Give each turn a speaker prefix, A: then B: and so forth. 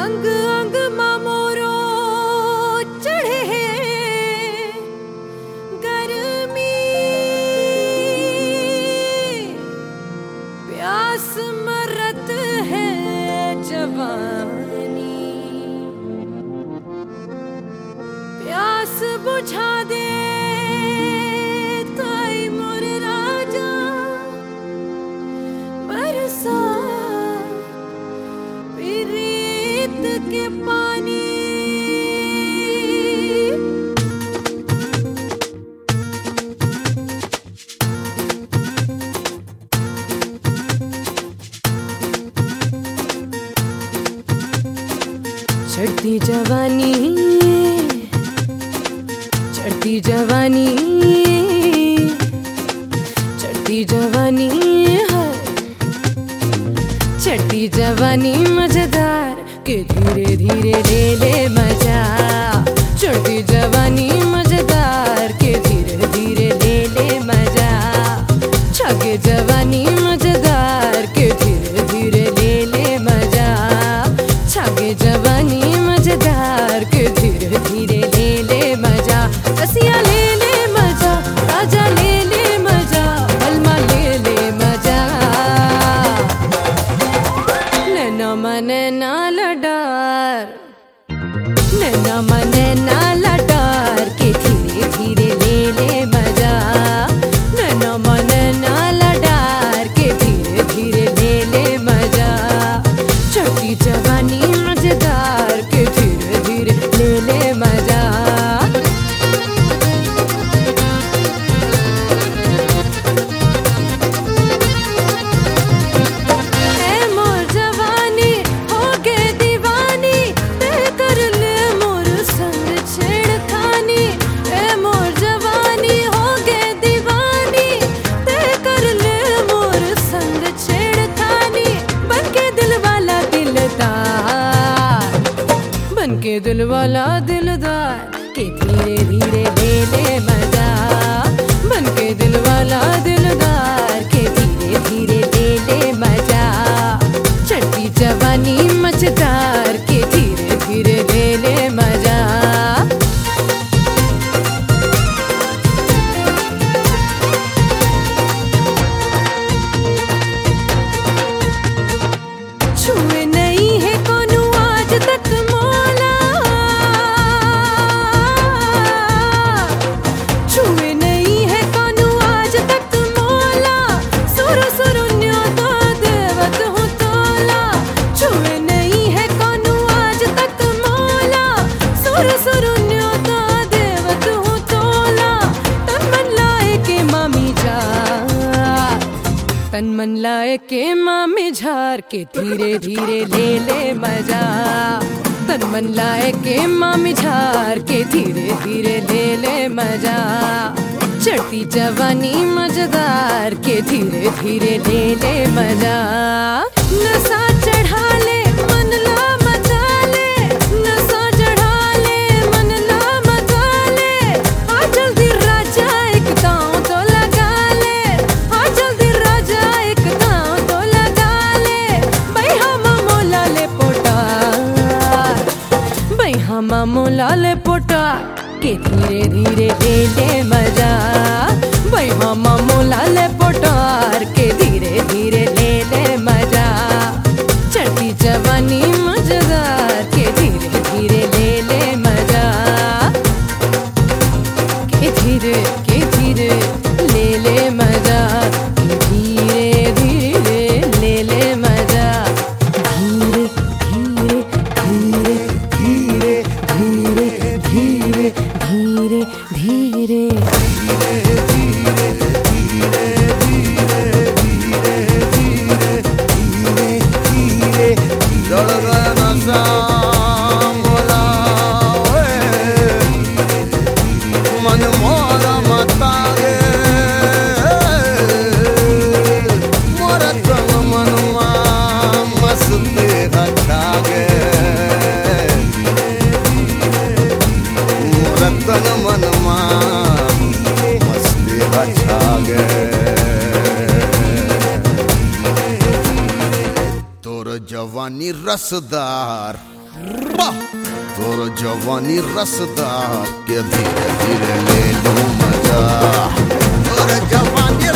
A: अंग अंग मामोरो चढ़े है गर्मी, प्यास मरत है जवानी, प्यास बुझा दे ताई मोर राजा, बरसा प्रीत के पानी। चढ़ती जवानी, चढ़ती जवानी, चढ़ती जवानी है, चढ़ती जवानी मजेदार के धीरे धीरे ले ले मजा। चढ़ती जवानी मजेदार के धीरे धीरे ले ले मजा। छगे जवानी मजेदार के धीरे धीरे ले ले मजा। छगे जवानी मजेदार के धीरे धीरे ले ले मजा। रसिया ले ले मजा, राजा ले ले मजा, बलमा ले ले मजा। नैना मने ना लडार, नैना मने ना लडार के धीरे धीरे ले ले मजा। नैना मने ना लडार के धीरे धीरे ले ले मजा। चढ़ती जवानी मजेदार के धीरे धीरे ले ले मजा। के दिल वाला दिलदार के धीरे धीरे ले ले मजा। बन के दिल वाला दिलदार के धीरे धीरे ले ले मजा। चढ़ती जवानी मजेदार के धीरे धीरे ले ले मजा। छुए नहीं है कोनो आज तक मोला, छुए नहीं है कोनो आज तक मोला। सुरु सुरुन्यो तो देवत हूँ तोला। छुए नहीं है कोनो आज तक मोला। सुरु सुरुन्यो तो देवत हूँ तोला। तन मन लाए के मामी झार, तन मन लाए के मामी झार के धीरे धीरे ले ले मजा। तन मन लाए के मामी झार के धीरे धीरे ले ले मजा। चढ़ती जवानी मजेदार के धीरे धीरे ले ले मजा। नशा चढ़ा ले मन ला मचा ले, नशा चढ़ा ले मन ला मचा ले। आ जल्दी राजा एक दांव तो लगा ले, आ जल्दी राजा एक दांव तो लगा ले। भाई हम मोला ले पोटार, भाई हम मोला ले पोटार के धीरे धीरे ले ले मजा। भाई हम मोला ले पोटार के धीरे धीरे ले ले मजा। चढ़ती जवानी मजेदार के धीरे धीरे ले ले मजा। के धीरे ले ले मजा। धीरे धीरे ले ले मजा। धीरे धीरे धीरे धीरे धीरे धीरे
B: जवानी रसदार तोर जवानी रसदार के धीरे धीरे ले लो मजा, तोर जवानी